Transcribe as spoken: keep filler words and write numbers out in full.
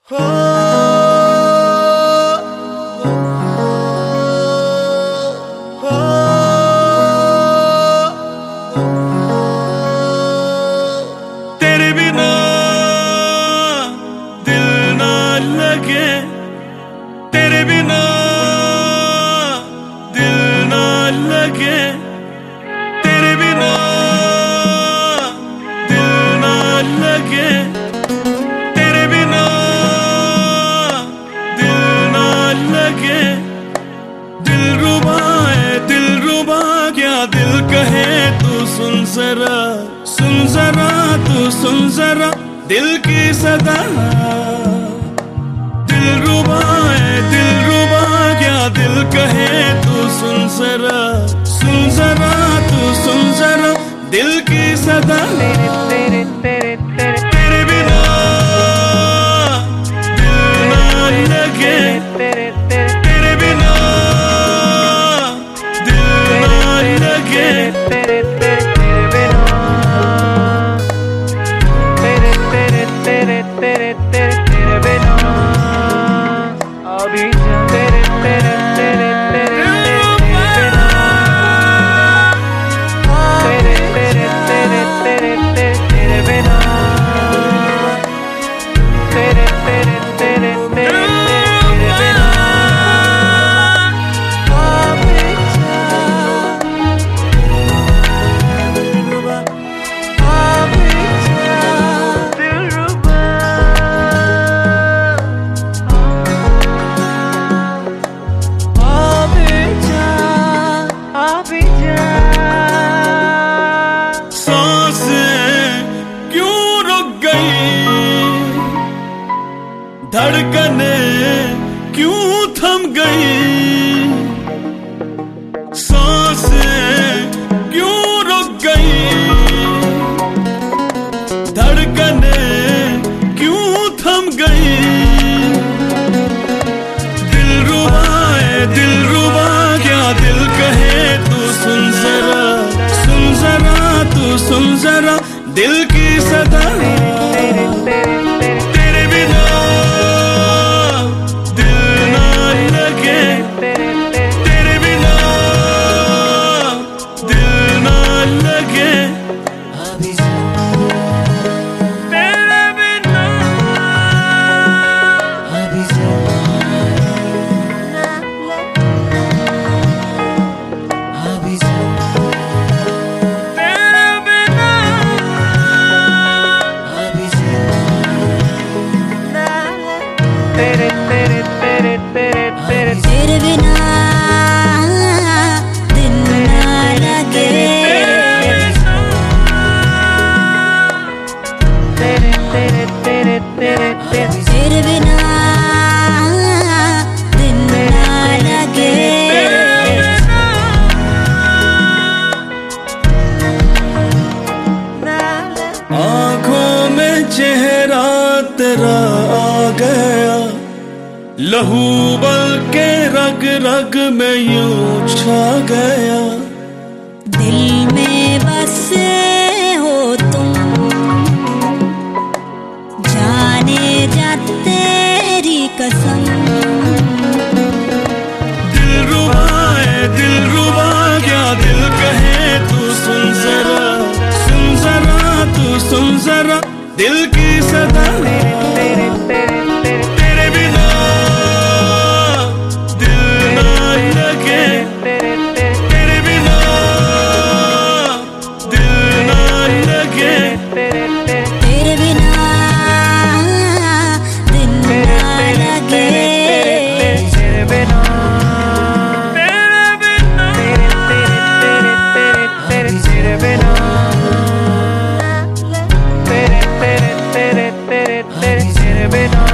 हो हो तेरे बिना दिल ना लगे, तेरे बिना दिल ना लगे, तेरे बिना दिल ना लगे, तेरे बिना दिल ना लगे। दिलरुबा है दिलरुबा, क्या दिल कहे तू सुन जरा, सुन जरा तू सुन जरा दिल की सदा। दिलरुबा है दिलरुबा, क्या दिल कहे तू सुन जरा, सुन जरा तू सुन जरा दिल की सदा। तेरे तेरे तेरे तेरे तेरे बिना दिल ना लगे, तेरे तेरे तेरे बिना दिल ना लगे, तेरे तेरे बिना तेरे तेरे तेरे तेरे तेरे तेरे बिना अभी तेरे तेरे तेरे तेरे बिना तेरे तेरे तेरे तेरे तेरे बिना तेरे तेरे तेरे तेरे तेरे बिना धड़कने क्यों थम गई, सांसें क्यों रुक गई, धड़कने क्यों थम गई। दिलरुबा है दिलरुबा, क्या दिल कहे तू सुन जरा, सुन जरा तू सुन जरा दिल की सदा। तेरे बिना तेरे बिना दिल ना लगे, तेरे बिना तेरे तेरे तेरे तेरे तेरे तेरे बिना दिल ना लगे, तेरे तेरे तेरे तेरे तेरे तेरे बिना दिल ना लगे। आँखों में चेहरा तेरा आ गया, लहू बल के रग रग में यूं छा गया। दिल में बसे हो तुम, जाने जा तेरी कसम। दिलरुबा है दिलरुबा, क्या दिल कहे तू सुन जरा, सुन जरा तू सुन जरा दिल की सदा। तेरे तेरे तेरे तेरे बिना दिल ना लगे, तेरे तेरे बिना दिल ना लगे, तेरे तेरे बिना दिल ना लगे, तेरे बिना तेरे बिना तेरे तेरे तेरे तेरे बिना तेरे तेरे तेरे तेरे तेरे तेरे बिना।